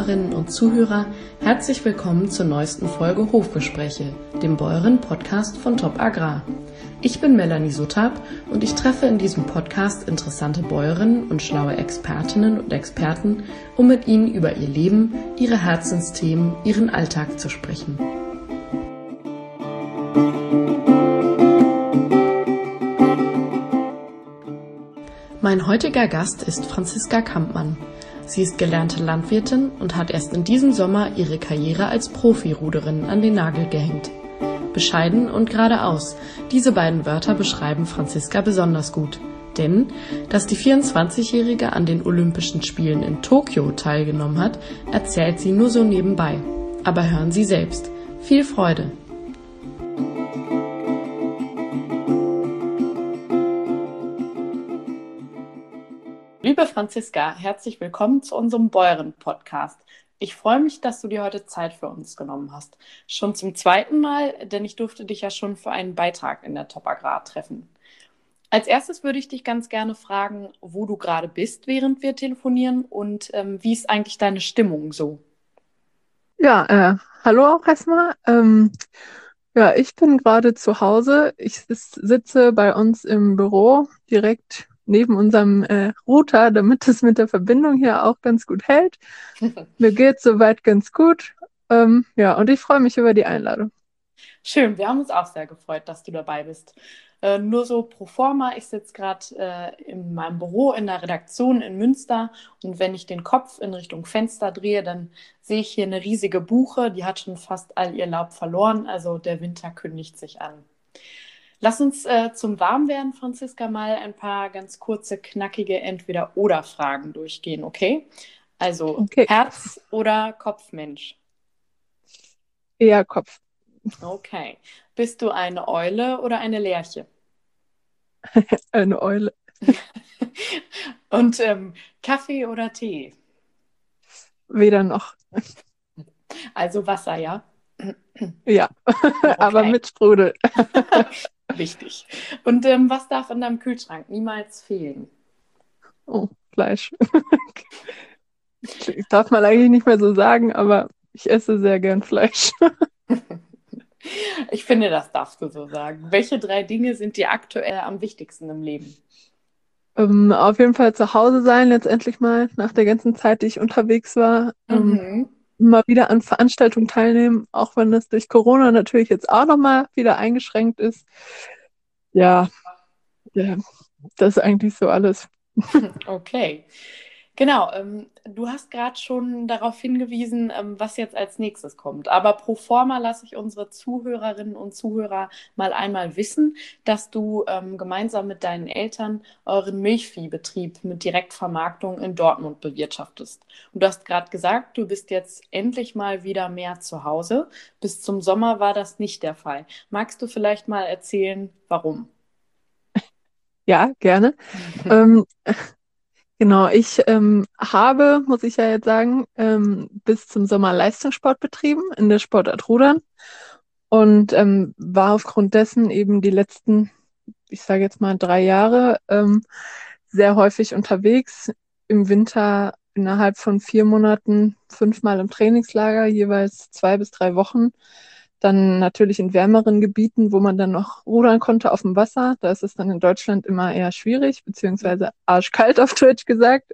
Zuhörerinnen und Zuhörer, herzlich willkommen zur neuesten Folge Hofgespräche, dem Bäuerin-Podcast von Top Agrar. Ich bin Melanie Suttab und ich treffe in diesem Podcast interessante Bäuerinnen und schlaue Expertinnen und Experten, um mit ihnen über ihr Leben, ihre Herzensthemen, ihren Alltag zu sprechen. Mein heutiger Gast ist Franziska Kampmann. Sie ist gelernte Landwirtin und hat erst in diesem Sommer ihre Karriere als Profiruderin an den Nagel gehängt. Bescheiden und geradeaus, diese beiden Wörter beschreiben Franziska besonders gut. Denn, dass die 24-Jährige an den Olympischen Spielen in Tokio teilgenommen hat, erzählt sie nur so nebenbei. Aber hören Sie selbst. Viel Freude! Liebe Franziska, herzlich willkommen zu unserem Bäuerin-Podcast. Ich freue mich, dass du dir heute Zeit für uns genommen hast. Schon zum zweiten Mal, denn ich durfte dich ja schon für einen Beitrag in der Top Agrar treffen. Als erstes würde ich dich ganz gerne fragen, wo du gerade bist, während wir telefonieren und wie ist eigentlich deine Stimmung so? Ja, hallo auch erstmal. Ja, ich bin gerade zu Hause. Ich sitze bei uns im Büro direkt neben unserem Router, damit es mit der Verbindung hier auch ganz gut hält. Mir geht's soweit ganz gut. Ja, und ich freue mich über die Einladung. Schön, wir haben uns auch sehr gefreut, dass du dabei bist. Nur so pro forma, ich sitze gerade in meinem Büro in der Redaktion in Münster und wenn ich den Kopf in Richtung Fenster drehe, dann sehe ich hier eine riesige Buche, die hat schon fast all ihr Laub verloren, also der Winter kündigt sich an. Lass uns zum Warmwerden, Franziska, mal ein paar ganz kurze, knackige Entweder-oder-Fragen durchgehen, okay? Also Okay, Herz- oder Kopfmensch? eher Kopf. Okay. Bist du eine Eule oder eine Lerche? Eine Eule. Und Kaffee oder Tee? Weder noch. Also Wasser, ja? Ja, aber Okay, mit Sprudel. wichtig. Und was darf in deinem Kühlschrank niemals fehlen? Oh, Fleisch. Darf man eigentlich nicht mehr so sagen, aber ich esse sehr gern Fleisch. Ich finde, das darfst du so sagen. Welche 3 Dinge sind dir aktuell am wichtigsten im Leben? Auf jeden Fall zu Hause sein, letztendlich mal nach der ganzen Zeit, die ich unterwegs war. Mhm. Mal wieder an Veranstaltungen teilnehmen, auch wenn das durch Corona natürlich jetzt auch nochmal wieder eingeschränkt ist. Ja, ja, das ist eigentlich so alles. Okay. Genau, du hast gerade schon darauf hingewiesen, was jetzt als nächstes kommt. Aber pro forma lasse ich unsere Zuhörerinnen und Zuhörer mal einmal wissen, dass du gemeinsam mit deinen Eltern euren Milchviehbetrieb mit Direktvermarktung in Dortmund bewirtschaftest. Und du hast gerade gesagt, du bist jetzt endlich mal wieder mehr zu Hause. Bis zum Sommer war das nicht der Fall. Magst du vielleicht mal erzählen, warum? Ja, gerne. Ähm, genau, ich habe, muss ich ja jetzt sagen, bis zum Sommer Leistungssport betrieben in der Sportart Rudern und war aufgrund dessen eben die letzten, ich sage jetzt mal 3 Jahre, sehr häufig unterwegs. Im Winter innerhalb von 4 Monaten 5-mal im Trainingslager, jeweils 2 bis 3 Wochen. Dann natürlich in wärmeren Gebieten, wo man dann noch rudern konnte auf dem Wasser. Da ist es dann in Deutschland immer eher schwierig, beziehungsweise arschkalt auf Deutsch gesagt.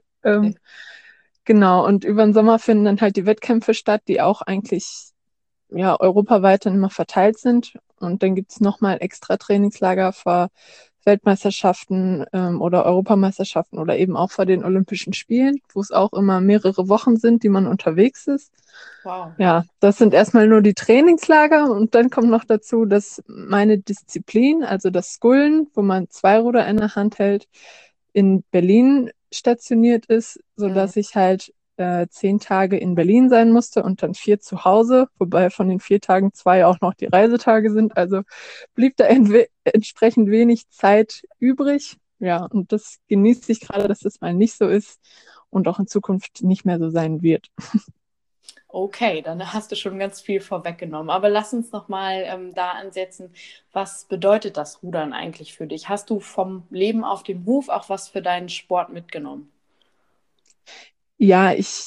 Genau, und über den Sommer finden dann halt die Wettkämpfe statt, die auch eigentlich ja europaweit dann immer verteilt sind. Und dann gibt's nochmal extra Trainingslager vor Weltmeisterschaften oder Europameisterschaften oder eben auch vor den Olympischen Spielen, wo es auch immer mehrere Wochen sind, die man unterwegs ist. Wow. Ja, das sind erstmal nur die Trainingslager und dann kommt noch dazu, dass meine Disziplin, also das Skullen, wo man 2 Ruder in der Hand hält, in Berlin stationiert ist, Mhm. sodass ich halt 10 Tage in Berlin sein musste und dann 4 zu Hause, wobei von den 4 Tagen 2 auch noch die Reisetage sind. Also blieb da entsprechend wenig Zeit übrig. Ja, und das genieße ich gerade, dass das mal nicht so ist und auch in Zukunft nicht mehr so sein wird. Okay, dann hast du schon ganz viel vorweggenommen. Aber lass uns noch mal da ansetzen. Was bedeutet das Rudern eigentlich für dich? Hast du vom Leben auf dem Hof auch was für deinen Sport mitgenommen? Ja, ich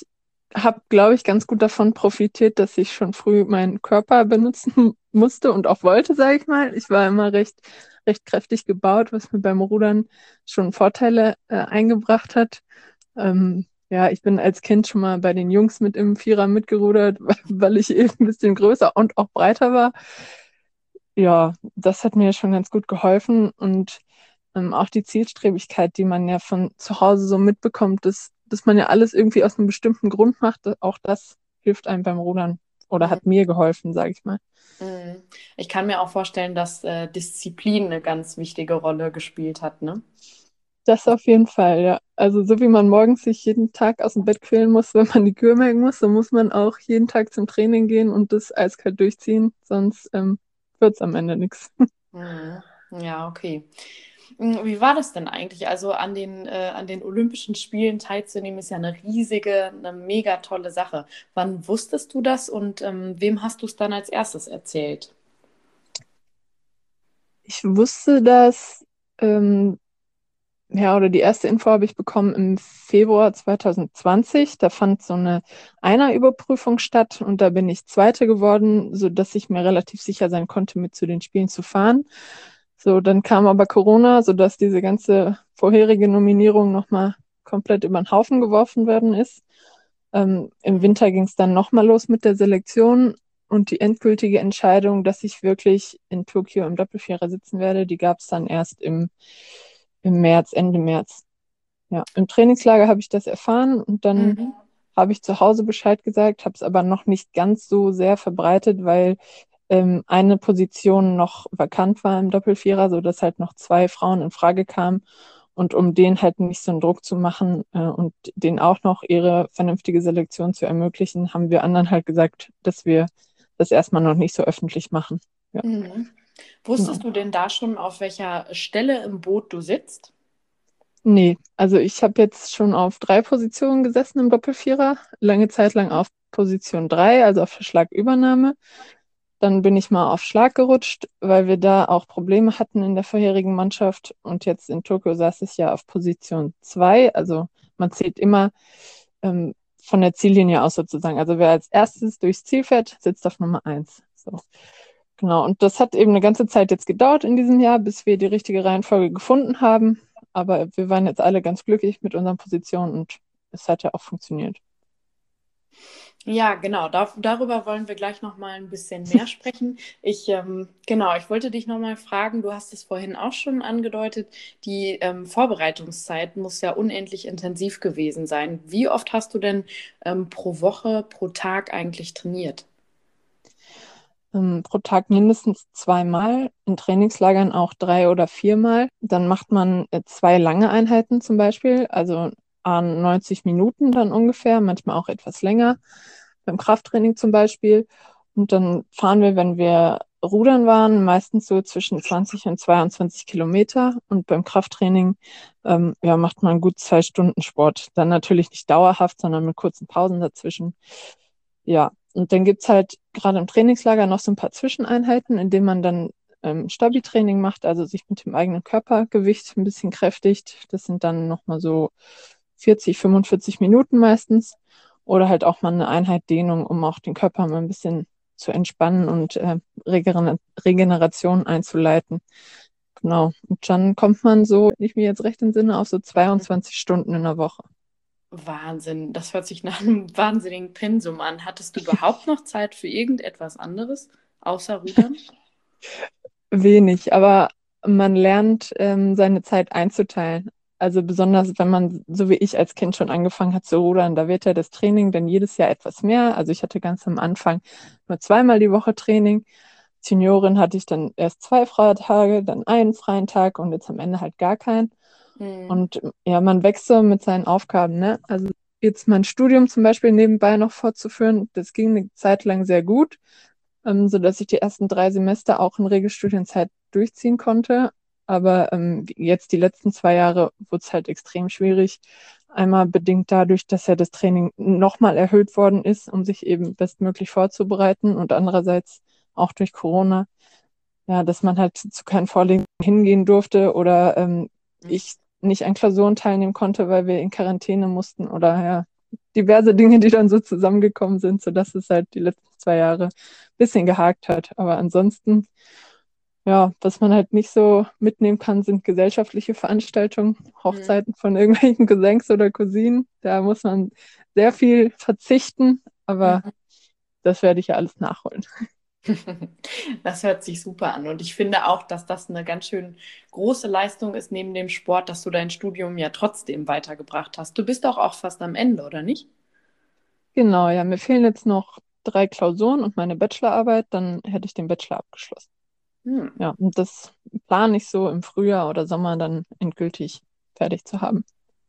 habe, glaube ich, ganz gut davon profitiert, dass ich schon früh meinen Körper benutzen musste und auch wollte, sage ich mal. Ich war immer recht kräftig gebaut, was mir beim Rudern schon Vorteile eingebracht hat. Ja, ich bin als Kind schon mal bei den Jungs mit im Vierer mitgerudert, weil ich eben ein bisschen größer und auch breiter war. Ja, das hat mir schon ganz gut geholfen und auch die Zielstrebigkeit, die man ja von zu Hause so mitbekommt, dass man ja alles irgendwie aus einem bestimmten Grund macht, auch das hilft einem beim Rudern oder hat mir geholfen, sage ich mal. Mhm. Ich kann mir auch vorstellen, dass Disziplin eine ganz wichtige Rolle gespielt hat, ne? Das auf jeden Fall, ja. Also so wie man morgens sich jeden Tag aus dem Bett quälen muss, wenn man die Kühe melken muss, so muss man auch jeden Tag zum Training gehen und das eiskalt durchziehen, sonst wird es am Ende nichts. Mhm. Ja, okay. Wie war das denn eigentlich? Also an den Olympischen Spielen teilzunehmen, ist ja eine mega tolle Sache. Wann wusstest du das und wem hast du es dann als erstes erzählt? Ich wusste das, ähm, ja, oder die erste Info habe ich bekommen im Februar 2020. Da fand so eine Einerüberprüfung statt und da bin ich Zweite geworden, sodass ich mir relativ sicher sein konnte, mit zu den Spielen zu fahren. So, dann kam aber Corona, sodass diese ganze vorherige Nominierung nochmal komplett über den Haufen geworfen worden ist. Im Mhm. Winter ging es dann nochmal los mit der Selektion und die endgültige Entscheidung, dass ich wirklich in Tokio im Doppelvierer sitzen werde, die gab es dann erst im März, Ende März. Ja, im Trainingslager habe ich das erfahren und dann Mhm. habe ich zu Hause Bescheid gesagt, habe es aber noch nicht ganz so sehr verbreitet, weil eine Position noch vakant war im Doppelvierer, sodass halt noch zwei Frauen in Frage kamen. Und um denen halt nicht so einen Druck zu machen und denen auch noch ihre vernünftige Selektion zu ermöglichen, haben wir anderen halt gesagt, dass wir das erstmal noch nicht so öffentlich machen. Ja, Mhm. genau. Wusstest du denn da schon, auf welcher Stelle im Boot du sitzt? Nee, also ich habe jetzt schon auf 3 Positionen gesessen im Doppelvierer, lange Zeit lang auf Position 3, also auf der Schlagübernahme. Dann bin ich mal auf Schlag gerutscht, weil wir da auch Probleme hatten in der vorherigen Mannschaft. Und jetzt in Tokio saß ich ja auf Position 2. Also man zählt immer von der Ziellinie aus sozusagen. Also wer als erstes durchs Ziel fährt, sitzt auf Nummer 1. So. Genau. Und das hat eben eine ganze Zeit jetzt gedauert in diesem Jahr, bis wir die richtige Reihenfolge gefunden haben. Aber wir waren jetzt alle ganz glücklich mit unseren Positionen und es hat ja auch funktioniert. Ja, genau. Darüber wollen wir gleich noch mal ein bisschen mehr sprechen. Genau, ich wollte dich noch mal fragen, du hast es vorhin auch schon angedeutet, die Vorbereitungszeit muss ja unendlich intensiv gewesen sein. Wie oft hast du denn pro Woche, pro Tag eigentlich trainiert? Pro Tag mindestens 2-mal, in Trainingslagern auch 3 oder 4-mal. Dann macht man 2 lange Einheiten zum Beispiel, also an 90 Minuten dann ungefähr, manchmal auch etwas länger, beim Krafttraining zum Beispiel. Und dann fahren wir, wenn wir rudern waren, meistens so zwischen 20 und 22 Kilometer. Und beim Krafttraining ja, macht man gut 2 Stunden Sport. Dann natürlich nicht dauerhaft, sondern mit kurzen Pausen dazwischen. Ja, und dann gibt es halt gerade im Trainingslager noch so ein paar Zwischeneinheiten, in denen man dann Stabi-Training macht, also sich mit dem eigenen Körpergewicht ein bisschen kräftigt. Das sind dann nochmal so 40, 45 Minuten meistens. Oder halt auch mal eine Einheit Dehnung, um auch den Körper mal ein bisschen zu entspannen und Regeneration einzuleiten. Genau. Und dann kommt man so, wenn ich mir jetzt recht entsinne, auf so 22 Stunden in der Woche. Wahnsinn, das hört sich nach einem wahnsinnigen Pensum an. Hattest du überhaupt noch Zeit für irgendetwas anderes außer Rudern? Wenig, aber man lernt, seine Zeit einzuteilen. Also besonders, wenn man, so wie ich als Kind schon angefangen hat zu rudern, da wird ja das Training dann jedes Jahr etwas mehr. Also ich hatte ganz am Anfang nur 2-mal die Woche Training. Juniorin hatte ich dann erst 2 freie Tage, dann einen freien Tag und jetzt am Ende halt gar keinen. Mhm. Und ja, man wächst so mit seinen Aufgaben, ne? Also jetzt mein Studium zum Beispiel nebenbei noch fortzuführen, das ging eine Zeit lang sehr gut, sodass ich die ersten 3 Semester auch in Regelstudienzeit durchziehen konnte. Aber jetzt die letzten 2 Jahre wurde es halt extrem schwierig. Einmal bedingt dadurch, dass ja das Training nochmal erhöht worden ist, um sich eben bestmöglich vorzubereiten und andererseits auch durch Corona, ja, dass man halt zu keinen Vorlesungen hingehen durfte oder ich nicht an Klausuren teilnehmen konnte, weil wir in Quarantäne mussten oder ja. diverse Dinge, die dann so zusammengekommen sind, sodass es halt die letzten 2 Jahre ein bisschen gehakt hat. Aber ansonsten, ja, was man halt nicht so mitnehmen kann, sind gesellschaftliche Veranstaltungen, Mhm. Hochzeiten von irgendwelchen Cousins oder Cousinen. Da muss man sehr viel verzichten, aber Mhm. das werde ich ja alles nachholen. Das hört sich super an. Und ich finde auch, dass das eine ganz schön große Leistung ist neben dem Sport, dass du dein Studium ja trotzdem weitergebracht hast. Du bist doch auch fast am Ende, oder nicht? Genau, ja, mir fehlen jetzt noch 3 Klausuren und meine Bachelorarbeit, dann hätte ich den Bachelor abgeschlossen. Hm, Ja, und das plane ich so im Frühjahr oder Sommer dann endgültig fertig zu haben.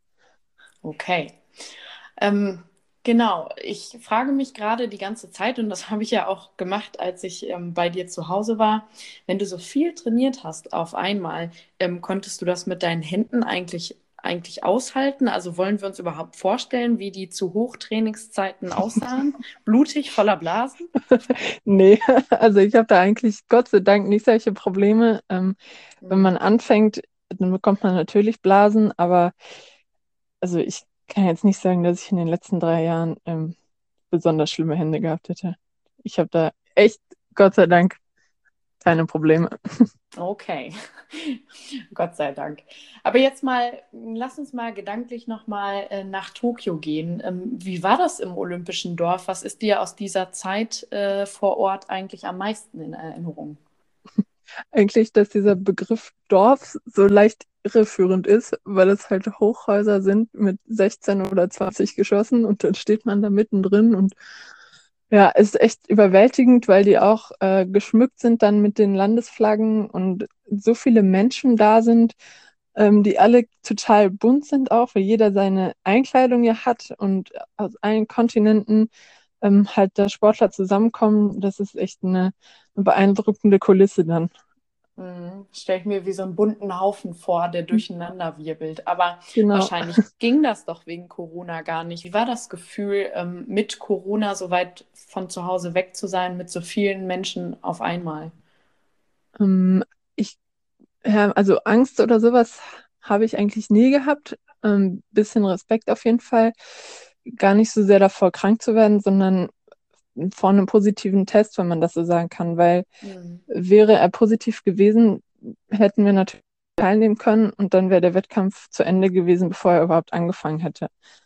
okay. Ähm, genau, ich frage mich gerade die ganze Zeit, und das habe ich ja auch gemacht, als ich bei dir zu Hause war, wenn du so viel trainiert hast auf einmal, konntest du das mit deinen Händen eigentlich aushalten? Also wollen wir uns überhaupt vorstellen, wie die zu Hochtrainingszeiten aussahen? Blutig, voller Blasen? Nee, also ich habe da eigentlich Gott sei Dank nicht solche Probleme. Wenn Hm, man anfängt, dann bekommt man natürlich Blasen, aber also ich kann jetzt nicht sagen, dass ich in den letzten 3 Jahren besonders schlimme Hände gehabt hätte. Ich habe da echt, Gott sei Dank, keine Probleme. okay, Gott sei Dank. Aber jetzt mal, lass uns mal gedanklich nochmal nach Tokio gehen. Wie war das im Olympischen Dorf? Was ist dir aus dieser Zeit vor Ort eigentlich am meisten in Erinnerung? Eigentlich, dass dieser Begriff Dorf so leicht irreführend ist, weil es halt Hochhäuser sind mit 16 oder 20 Geschossen und dann steht man da mittendrin und ja, ist echt überwältigend, weil die auch geschmückt sind dann mit den Landesflaggen und so viele Menschen da sind, die alle total bunt sind auch, weil jeder seine Einkleidung ja hat und aus allen Kontinenten halt da Sportler zusammenkommen. Das ist echt eine beeindruckende Kulisse dann. Stelle ich mir wie so einen bunten Haufen vor, der durcheinander wirbelt. Aber Genau. wahrscheinlich ging das doch wegen Corona gar nicht. Wie war das Gefühl, mit Corona so weit von zu Hause weg zu sein, mit so vielen Menschen auf einmal? Ähm, ich, ja, also Angst oder sowas habe ich eigentlich nie gehabt. Bisschen Respekt auf jeden Fall. Gar nicht so sehr davor, krank zu werden, sondern vor einem positiven Test, wenn man das so sagen kann, weil Mhm. wäre er positiv gewesen, hätten wir natürlich teilnehmen können und dann wäre der Wettkampf zu Ende gewesen, bevor er überhaupt angefangen hätte.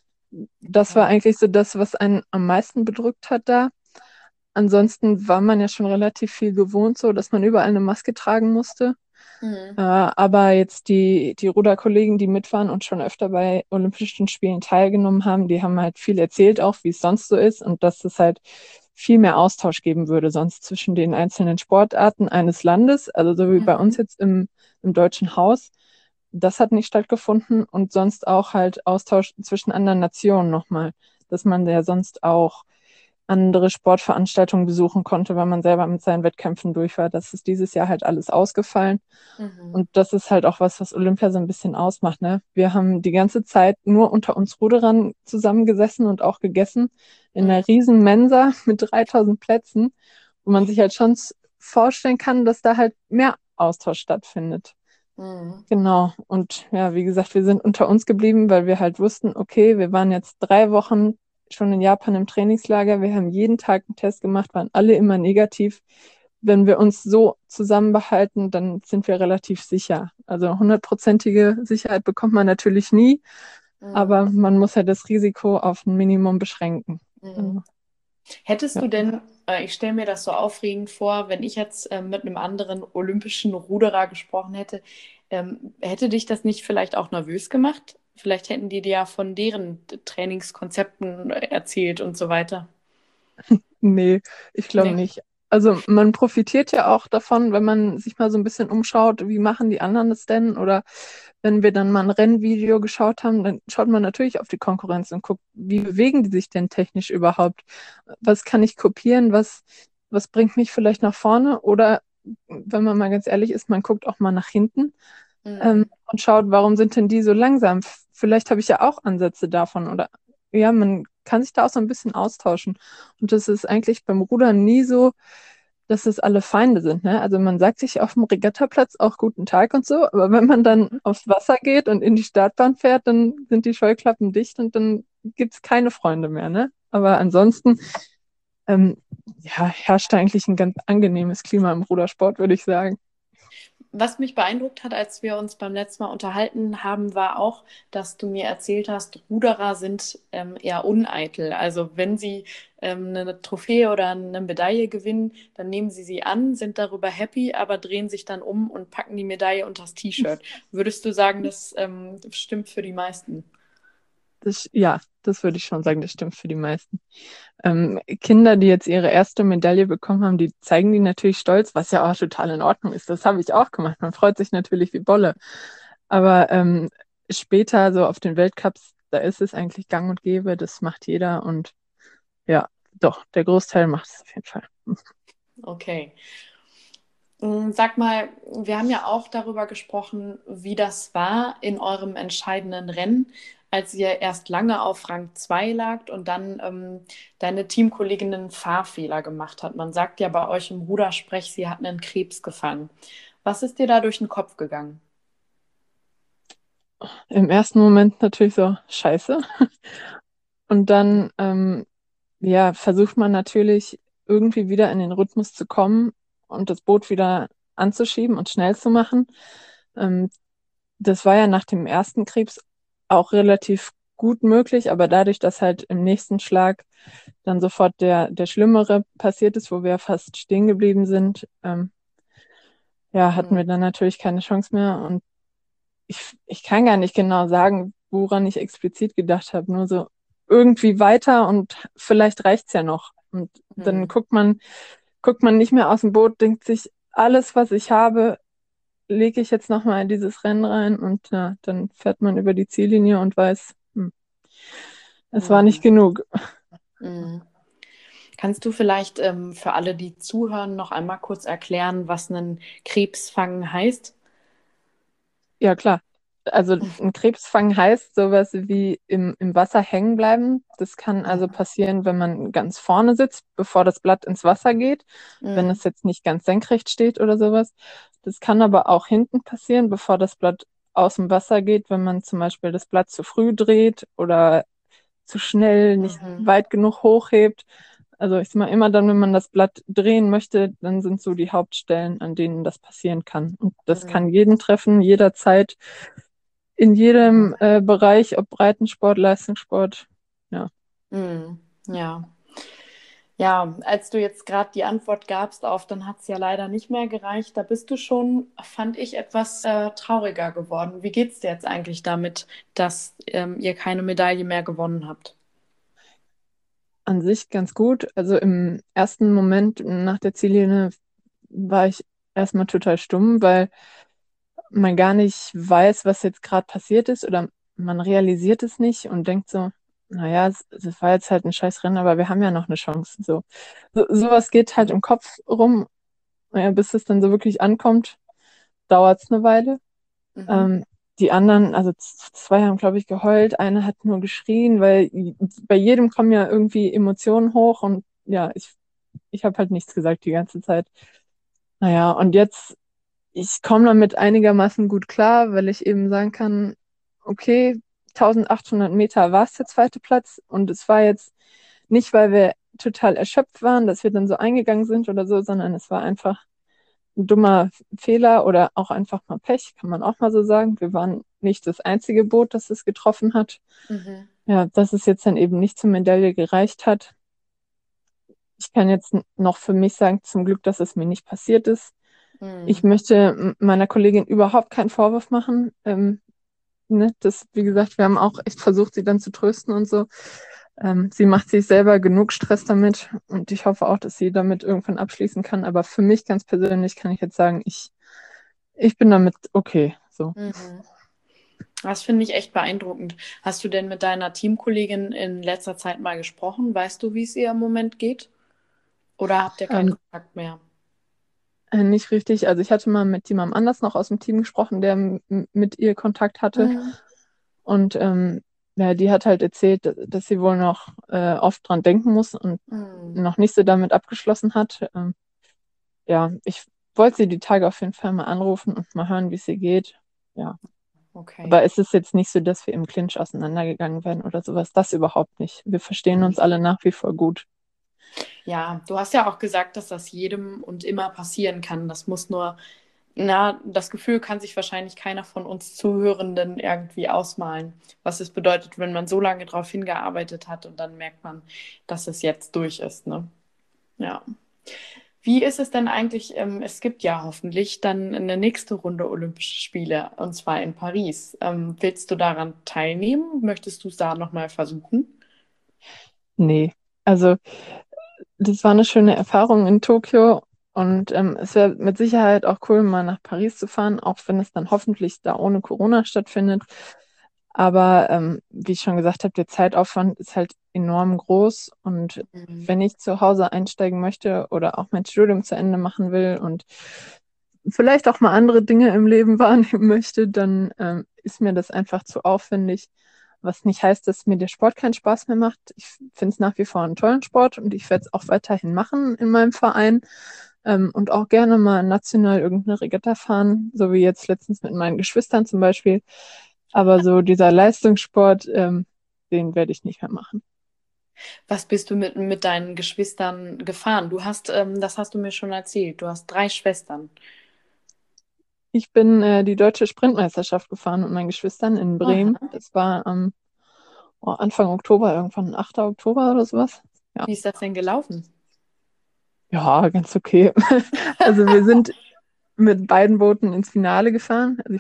Das war Okay. eigentlich so das, was einen am meisten bedrückt hat da. Ansonsten war man ja schon relativ viel gewohnt, so dass man überall eine Maske tragen musste. Mhm. Aber jetzt die Ruderkollegen, die mit waren und schon öfter bei Olympischen Spielen teilgenommen haben, die haben halt viel erzählt, auch wie es sonst so ist und dass es halt viel mehr Austausch geben würde, sonst zwischen den einzelnen Sportarten eines Landes, also so wie bei uns Mhm. jetzt im Deutschen Haus. Das hat nicht stattgefunden und sonst auch halt Austausch zwischen anderen Nationen nochmal, dass man ja sonst auch andere Sportveranstaltungen besuchen konnte, weil man selber mit seinen Wettkämpfen durch war. Das ist dieses Jahr halt alles ausgefallen. Mhm. Und das ist halt auch was Olympia so ein bisschen ausmacht, ne? Wir haben die ganze Zeit nur unter uns Ruderern zusammengesessen und auch gegessen in einer Mhm. riesen Mensa mit 3000 Plätzen, wo man sich halt schon vorstellen kann, dass da halt mehr Austausch stattfindet. Mhm. Genau. Und ja, wie gesagt, wir sind unter uns geblieben, weil wir halt wussten, okay, wir waren jetzt 3 Wochen schon in Japan im Trainingslager. Wir haben jeden Tag einen Test gemacht, waren alle immer negativ. Wenn wir uns so zusammenbehalten, dann sind wir relativ sicher. Also 100%ige Sicherheit bekommt man natürlich nie, aber Mhm. man muss ja das Risiko auf ein Minimum beschränken. Mhm. Also, Hättest ja. du denn, ich stelle mir das so aufregend vor, wenn ich jetzt mit einem anderen olympischen Ruderer gesprochen hätte, hätte dich das nicht vielleicht auch nervös gemacht? Vielleicht hätten die dir ja von deren Trainingskonzepten erzählt und so weiter. Nee, ich glaube Nee. nicht. Also man profitiert ja auch davon, wenn man sich mal so ein bisschen umschaut, wie machen die anderen das denn? Oder wenn wir dann mal ein Rennvideo geschaut haben, dann schaut man natürlich auf die Konkurrenz und guckt, wie bewegen die sich denn technisch überhaupt? Was kann ich kopieren? Was bringt mich vielleicht nach vorne? Oder wenn man mal ganz ehrlich ist, man guckt auch mal nach hinten Mhm. und schaut, warum sind denn die so langsam? Vielleicht habe ich ja auch Ansätze davon. Oder ja, man kann sich da auch so ein bisschen austauschen. Und das ist eigentlich beim Rudern nie so, dass es alle Feinde sind. Ne? Also man sagt sich auf dem Regattaplatz auch guten Tag und so, aber wenn man dann aufs Wasser geht und in die Startbahn fährt, dann sind die Scheuklappen dicht und dann gibt es keine Freunde mehr, ne? Aber ansonsten, ähm, ja, herrscht eigentlich ein ganz angenehmes Klima im Rudersport, würde ich sagen. Was mich beeindruckt hat, als wir uns beim letzten Mal unterhalten haben, war auch, dass du mir erzählt hast, Ruderer sind eher uneitel. Also wenn sie eine Trophäe oder eine Medaille gewinnen, dann nehmen sie sie an, sind darüber happy, aber drehen sich dann um und packen die Medaille unter das T-Shirt. Würdest du sagen, das stimmt für die meisten? Ja, das würde ich schon sagen, das stimmt für die meisten. Kinder, die jetzt ihre erste Medaille bekommen haben, die zeigen die natürlich stolz, was ja auch total in Ordnung ist. Das habe ich auch gemacht. Man freut sich natürlich wie Bolle. Aber später, so auf den Weltcups, da ist es eigentlich gang und gäbe, das macht jeder und ja, doch, der Großteil macht es auf jeden Fall. Okay. Sag mal, wir haben ja auch darüber gesprochen, wie das war in eurem entscheidenden Rennen, als ihr erst lange auf Rang 2 lagt und dann deine Teamkollegin einen Fahrfehler gemacht hat. Man sagt ja bei euch im Rudersprech, sie hat einen Krebs gefangen. Was ist dir da durch den Kopf gegangen? Im ersten Moment natürlich so, scheiße. Und dann, ja, versucht man natürlich irgendwie wieder in den Rhythmus zu kommen und das Boot wieder anzuschieben und schnell zu machen. Ähm, Das war ja nach dem ersten Krebs auch relativ gut möglich, aber dadurch, dass halt im nächsten Schlag dann sofort der Schlimmere passiert ist, wo wir fast stehen geblieben sind, ja, hatten wir Mhm. dann natürlich keine Chance mehr. Und ich kann gar nicht genau sagen, woran ich explizit gedacht habe. Nur so irgendwie weiter und vielleicht reicht's ja noch. Und dann Mhm. guckt man nicht mehr aus dem Boot, denkt sich, alles, was ich habe, lege ich jetzt nochmal in dieses Rennen rein und ja, dann fährt man über die Ziellinie und weiß, es war nicht Mhm. genug. Mhm. Kannst du vielleicht für alle, die zuhören, noch einmal kurz erklären, was ein Krebsfangen heißt? Ja, klar. Also ein Krebsfang heißt sowas wie im Wasser hängen bleiben. Das kann also Mhm. passieren, wenn man ganz vorne sitzt, bevor das Blatt ins Wasser geht, wenn Mhm. es jetzt nicht ganz senkrecht steht oder sowas. Das kann aber auch hinten passieren, bevor das Blatt aus dem Wasser geht, wenn man zum Beispiel das Blatt zu früh dreht oder zu schnell, nicht Mhm. weit genug hochhebt. Also ich sag mal, immer dann, wenn man das Blatt drehen möchte, dann sind so die Hauptstellen, an denen das passieren kann. Und das Mhm. kann jeden treffen, jederzeit, in jedem Mhm. Bereich, ob Breitensport, Leistungssport. Ja. Mhm. Ja. Ja, als du jetzt gerade die Antwort gabst auf, dann hat es ja leider nicht mehr gereicht. Da bist du schon, fand ich, etwas trauriger geworden. Wie geht's dir jetzt eigentlich damit, dass ihr keine Medaille mehr gewonnen habt? An sich ganz gut. Also im ersten Moment nach der Ziellinie war ich erstmal total stumm, weil man gar nicht weiß, was jetzt gerade passiert ist oder man realisiert es nicht und denkt so, naja, es war jetzt halt ein scheiß Rennen, aber wir haben ja noch eine Chance. Sowas geht halt im Kopf rum, ja, bis es dann so wirklich ankommt, dauert es eine Weile. Mhm. Ähm, Die anderen, also zwei haben, glaube ich, geheult, eine hat nur geschrien, weil bei jedem kommen ja irgendwie Emotionen hoch und ja, ich habe halt nichts gesagt die ganze Zeit. Naja, und jetzt, ich komme damit einigermaßen gut klar, weil ich eben sagen kann, okay, 1800 Meter war es der zweite Platz und es war jetzt nicht, weil wir total erschöpft waren, dass wir dann so eingegangen sind oder so, sondern es war einfach ein dummer Fehler oder auch einfach mal Pech, kann man auch mal so sagen. Wir waren nicht das einzige Boot, das es getroffen hat. Mhm. Ja, dass es jetzt dann eben nicht zur Medaille gereicht hat. Ich kann jetzt noch für mich sagen, zum Glück, dass es mir nicht passiert ist. Ich Mhm. möchte meiner Kollegin überhaupt keinen Vorwurf machen. Ne, das, wie gesagt, wir haben auch echt versucht, sie dann zu trösten und so. Sie macht sich selber genug Stress damit und ich hoffe auch, dass sie damit irgendwann abschließen kann. Aber für mich ganz persönlich kann ich jetzt sagen, ich bin damit okay. So. Mhm. Das finde ich echt beeindruckend. Hast du denn mit deiner Teamkollegin in letzter Zeit mal gesprochen? Weißt du, wie es ihr im Moment geht? Oder habt ihr keinen Ähm, Kontakt mehr? Nicht richtig. Also ich hatte mal mit jemandem anders noch aus dem Team gesprochen, der mit ihr Kontakt hatte. Mhm. Und ja, die hat halt erzählt, dass sie wohl noch oft dran denken muss und Mhm. noch nicht so damit abgeschlossen hat. Ja, ich wollte sie die Tage auf jeden Fall mal anrufen und mal hören, wie es ihr geht. Ja. Okay. Aber es ist jetzt nicht so, dass wir im Clinch auseinandergegangen wären oder sowas. Das überhaupt nicht. Wir verstehen Mhm. uns alle nach wie vor gut. Ja, du hast ja auch gesagt, dass das jedem und immer passieren kann. Das muss nur, na, das Gefühl kann sich wahrscheinlich keiner von uns Zuhörenden irgendwie ausmalen, was es bedeutet, wenn man so lange darauf hingearbeitet hat und dann merkt man, dass es jetzt durch ist, ne? Ja. Wie ist es denn eigentlich? Es gibt ja hoffentlich dann eine nächste Runde Olympische Spiele, und zwar in Paris. Willst du daran teilnehmen? Möchtest du es da nochmal versuchen? Nee, also das war eine schöne Erfahrung in Tokio und es wäre mit Sicherheit auch cool, mal nach Paris zu fahren, auch wenn es dann hoffentlich da ohne Corona stattfindet. Aber wie ich schon gesagt habe, der Zeitaufwand ist halt enorm groß und Mhm. wenn ich zu Hause einsteigen möchte oder auch mein Studium zu Ende machen will und vielleicht auch mal andere Dinge im Leben wahrnehmen möchte, dann ist mir das einfach zu aufwendig. Was nicht heißt, dass mir der Sport keinen Spaß mehr macht. Ich finde es nach wie vor einen tollen Sport und ich werde es auch weiterhin machen in meinem Verein und auch gerne mal national irgendeine Regatta fahren, so wie jetzt letztens mit meinen Geschwistern zum Beispiel. Aber so dieser Leistungssport, den werde ich nicht mehr machen. Was bist du mit deinen Geschwistern gefahren? Das hast du mir schon erzählt, du hast drei Schwestern. Ich bin die deutsche Sprintmeisterschaft gefahren mit meinen Geschwistern in Bremen. Aha. Das war am Anfang Oktober, irgendwann 8. Oktober oder sowas. Ja, Wie ist das denn gelaufen? ja, ganz okay. Also wir sind mit beiden Booten ins Finale gefahren. Also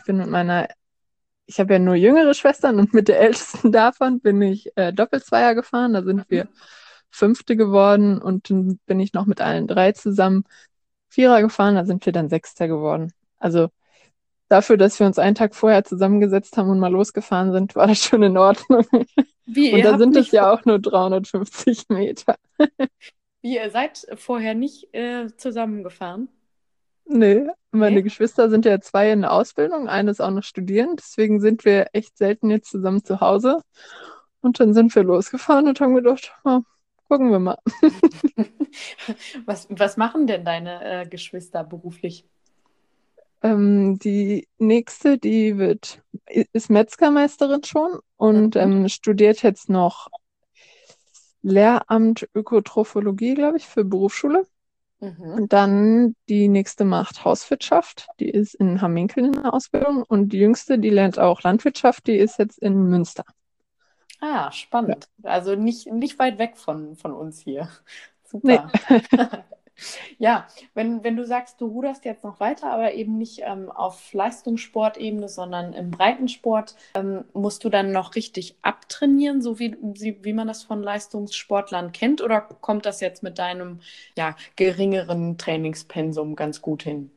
ich habe ja nur jüngere Schwestern und mit der ältesten davon bin ich Doppelzweier gefahren. Da sind wir Fünfte geworden und dann bin ich noch mit allen drei zusammen Vierer gefahren. Da sind wir dann Sechster geworden. Also dafür, dass wir uns einen Tag vorher zusammengesetzt haben und mal losgefahren sind, war das schon in Ordnung. Wie, Und ihr da habt sind es nicht vor, ja auch nur 350 Meter. Wie, ihr seid vorher nicht zusammengefahren? Nee, Nee? meine Geschwister sind ja zwei in der Ausbildung, eine ist auch noch studierend, deswegen sind wir echt selten jetzt zusammen zu Hause. Und dann sind wir losgefahren und haben gedacht, oh, gucken wir mal. Was machen denn deine Geschwister beruflich? Die nächste, ist Metzgermeisterin schon und Mhm. studiert jetzt noch Lehramt Ökotrophologie, glaube ich, für Berufsschule. Mhm. Und dann die nächste macht Hauswirtschaft, die ist in Hamminkeln in der Ausbildung. Und die jüngste, die lernt auch Landwirtschaft, die ist jetzt in Münster. Ah, Ja. spannend. Also nicht weit weg von uns hier. Nee, Super. Ja, wenn du sagst, du ruderst jetzt noch weiter, aber eben nicht auf Leistungssportebene, sondern im Breitensport, musst du dann noch richtig abtrainieren, so wie man das von Leistungssportlern kennt, oder kommt das jetzt mit deinem ja, geringeren Trainingspensum ganz gut hin?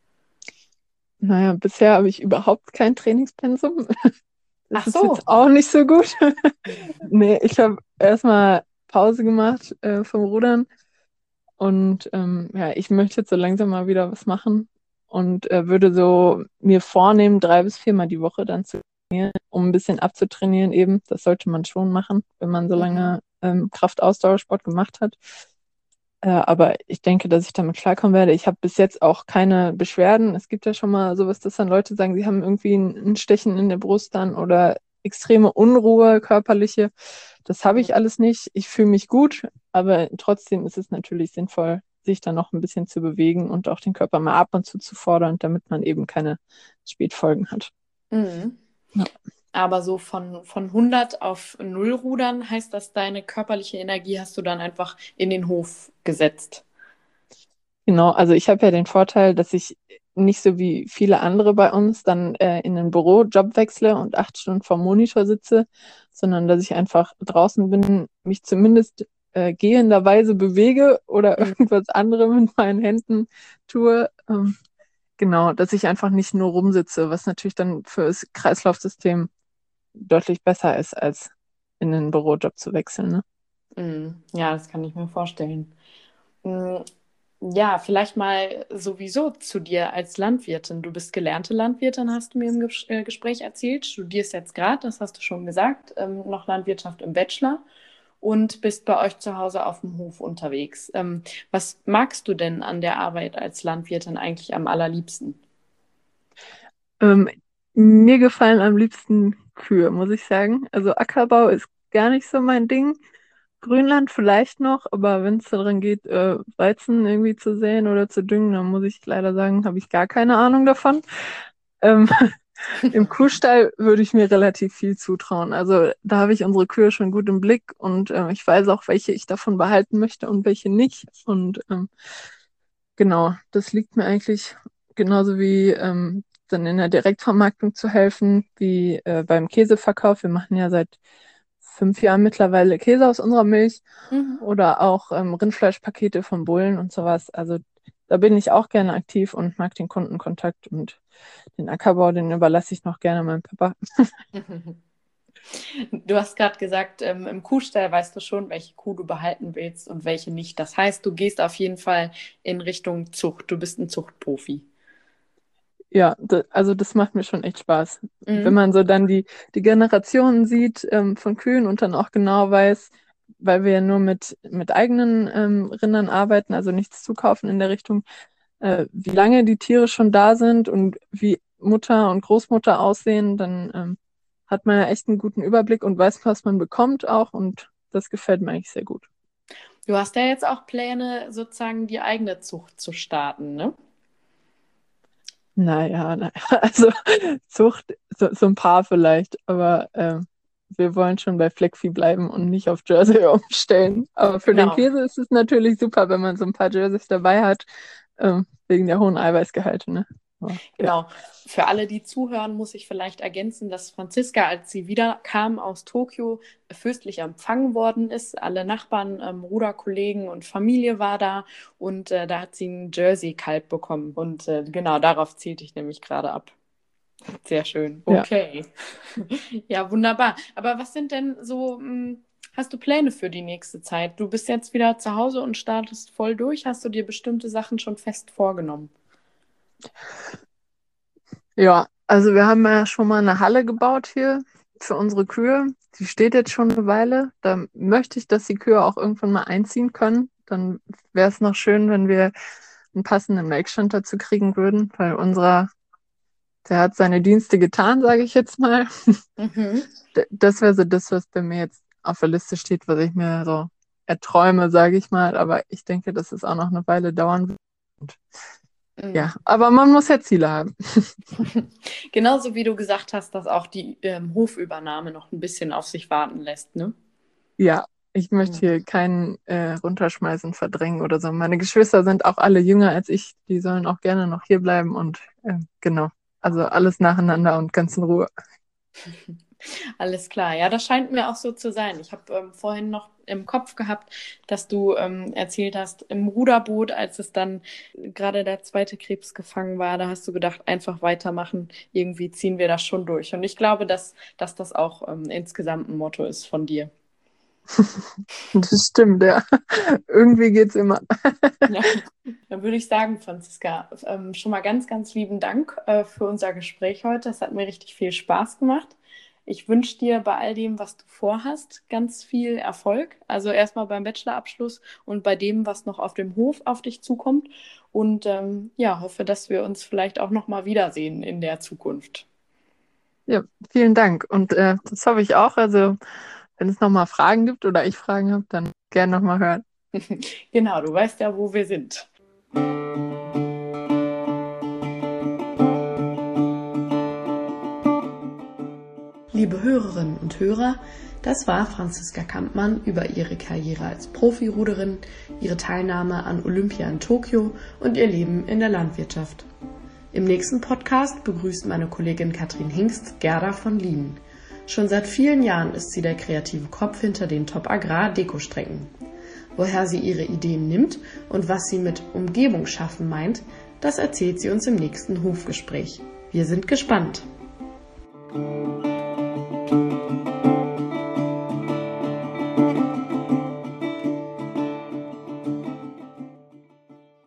naja, bisher habe ich überhaupt kein Trainingspensum. Das Ach ist so. jetzt auch nicht so gut. Nee, ich habe erstmal Pause gemacht vom Rudern und ja, ich möchte jetzt so langsam mal wieder was machen und würde so mir vornehmen, 3 bis 4 Mal die Woche dann um ein bisschen abzutrainieren eben. Das sollte man schon machen, wenn man so Mhm. lange Kraftausdauersport gemacht hat. Aber ich denke, dass ich damit klarkommen werde. Ich habe bis jetzt auch keine Beschwerden. Es gibt ja schon mal sowas, dass dann Leute sagen, sie haben irgendwie ein Stechen in der Brust dann oder extreme Unruhe, körperliche. Das habe ich alles nicht. Ich fühle mich gut, aber trotzdem ist es natürlich sinnvoll, sich dann noch ein bisschen zu bewegen und auch den Körper mal ab und zu fordern, damit man eben keine Spätfolgen hat. Mhm. Ja. Aber so von 100 auf 0 rudern heißt das, deine körperliche Energie hast du dann einfach in den Hof gesetzt. Genau, also ich habe ja den Vorteil, dass ich nicht so wie viele andere bei uns dann in einen Bürojob wechsle und 8 Stunden vorm Monitor sitze, sondern dass ich einfach draußen bin, mich zumindest gehenderweise bewege oder Mhm. irgendwas anderes mit meinen Händen tue. Genau, dass ich einfach nicht nur rumsitze, was natürlich dann für das Kreislaufsystem deutlich besser ist, als in einen Bürojob zu wechseln. Ne? Mhm. Ja, das kann ich mir vorstellen. Mhm. Ja, vielleicht mal sowieso zu dir als Landwirtin. Du bist gelernte Landwirtin, hast du mir im Gespräch erzählt. Studierst jetzt gerade, das hast du schon gesagt, noch Landwirtschaft im Bachelor und bist bei euch zu Hause auf dem Hof unterwegs. Was magst du denn an der Arbeit als Landwirtin eigentlich am allerliebsten? Mir gefallen am liebsten Kühe, muss ich sagen. Also Ackerbau ist gar nicht so mein Ding. Grünland vielleicht noch, aber wenn es daran geht, Weizen irgendwie zu säen oder zu düngen, dann muss ich leider sagen, habe ich gar keine Ahnung davon. Ähm, Im Kuhstall würde ich mir relativ viel zutrauen. Also da habe ich unsere Kühe schon gut im Blick und ich weiß auch, welche ich davon behalten möchte und welche nicht. Und genau, das liegt mir eigentlich genauso wie dann in der Direktvermarktung zu helfen, wie beim Käseverkauf. Wir machen ja seit 5 Jahren mittlerweile Käse aus unserer Milch Mhm. oder auch Rindfleischpakete von Bullen und sowas. Also da bin ich auch gerne aktiv und mag den Kundenkontakt und den Ackerbau, den überlasse ich noch gerne meinem Papa. Du hast gerade gesagt, im Kuhstall weißt du schon, welche Kuh du behalten willst und welche nicht. Das heißt, du gehst auf jeden Fall in Richtung Zucht. Du bist ein Zuchtprofi. Ja, also das macht mir schon echt Spaß. Wenn Mhm. man so dann die Generationen sieht von Kühen und dann auch genau weiß, weil wir ja nur mit eigenen Rindern arbeiten, also nichts zukaufen in der Richtung, wie lange die Tiere schon da sind und wie Mutter und Großmutter aussehen, dann hat man ja echt einen guten Überblick und weiß, was man bekommt auch und das gefällt mir eigentlich sehr gut. Du hast ja jetzt auch Pläne, sozusagen die eigene Zucht zu starten, ne? Naja, also Zucht, so ein paar vielleicht, aber wir wollen schon bei Fleckvieh bleiben und nicht auf Jersey umstellen. Aber für den Genau. Käse ist es natürlich super, wenn man so ein paar Jerseys dabei hat, wegen der hohen Eiweißgehalte, ne? Aber, ja. Genau. Für alle, die zuhören, muss ich vielleicht ergänzen, dass Franziska, als sie wiederkam aus Tokio, fürstlich empfangen worden ist. Alle Nachbarn, Bruderkollegen und Familie war da und da hat sie einen Jersey-Kalb bekommen. Und genau darauf zielte ich nämlich gerade ab. Sehr schön. Ja. Okay. Ja, wunderbar. Aber was sind denn so, hast du Pläne für die nächste Zeit? Du bist jetzt wieder zu Hause und startest voll durch. Hast du dir bestimmte Sachen schon fest vorgenommen? Ja, also wir haben ja schon mal eine Halle gebaut hier für unsere Kühe. Die steht jetzt schon eine Weile. Da möchte ich, dass die Kühe auch irgendwann mal einziehen können. Dann wäre es noch schön, wenn wir einen passenden Melkstand dazu kriegen würden, weil unserer, der hat seine Dienste getan, sage ich jetzt mal. Mhm. Das wäre so das, was bei mir jetzt auf der Liste steht, was ich mir so erträume, sage ich mal. Aber ich denke, dass es auch noch eine Weile dauern wird. Und Mhm. ja, aber man muss ja Ziele haben. Genauso wie du gesagt hast, dass auch die Hofübernahme noch ein bisschen auf sich warten lässt, ne? Ja, ich möchte hier Mhm. keinen runterschmeißen, verdrängen oder so. Meine Geschwister sind auch alle jünger als ich. Die sollen auch gerne noch hier bleiben und genau. Also alles nacheinander und ganz in Ruhe. Alles klar. Ja, das scheint mir auch so zu sein. Ich habe vorhin noch im Kopf gehabt, dass du erzählt hast, im Ruderboot, als es dann gerade der zweite Krebs gefangen war, da hast du gedacht, einfach weitermachen. Irgendwie ziehen wir das schon durch. Und ich glaube, dass das auch insgesamt ein Motto ist von dir. Das stimmt, ja. Irgendwie geht's immer. Ja, dann würde ich sagen, Franziska, schon mal ganz, ganz lieben Dank für unser Gespräch heute. Das hat mir richtig viel Spaß gemacht. Ich wünsche dir bei all dem, was du vorhast, ganz viel Erfolg. Also erstmal beim Bachelorabschluss und bei dem, was noch auf dem Hof auf dich zukommt. Und ja, hoffe, dass wir uns vielleicht auch noch mal wiedersehen in der Zukunft. Ja, vielen Dank. Und das hoffe ich auch. Also, wenn es nochmal Fragen gibt oder ich Fragen habe, dann gerne nochmal hören. Genau, du weißt ja, wo wir sind. Liebe Hörerinnen und Hörer, das war Franziska Kampmann über ihre Karriere als Profiruderin, ihre Teilnahme an Olympia in Tokio und ihr Leben in der Landwirtschaft. Im nächsten Podcast begrüßt meine Kollegin Katrin Hingst Gerda von Lienen. Schon seit vielen Jahren ist sie der kreative Kopf hinter den Top Agrar Dekostrecken. Woher sie ihre Ideen nimmt und was sie mit Umgebung schaffen meint, das erzählt sie uns im nächsten Hofgespräch. Wir sind gespannt.